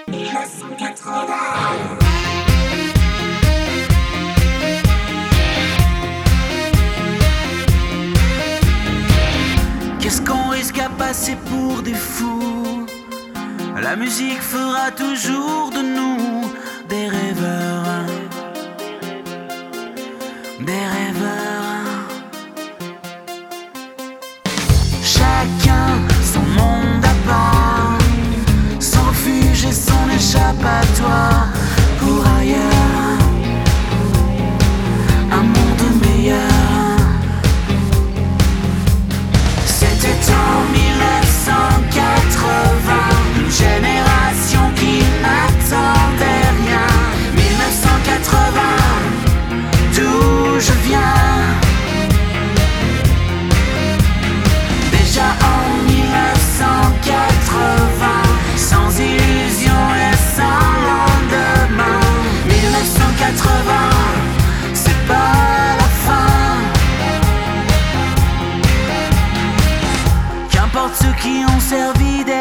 Qu'est-ce qu'on risque à passer pour des fous? La musique fera toujours de nous des rêveurs, des rêveurs. Chacun son monde à part, son refuge et son échappatoire pour ailleurs, un monde meilleur. C'était en 1980, une génération qui n'attendait rien. 1980, d'où je viens. Déjà en 1980, sans illusion et sans lendemain. 1980, c'est pas la fin. Qu'importe ceux qui ont servi des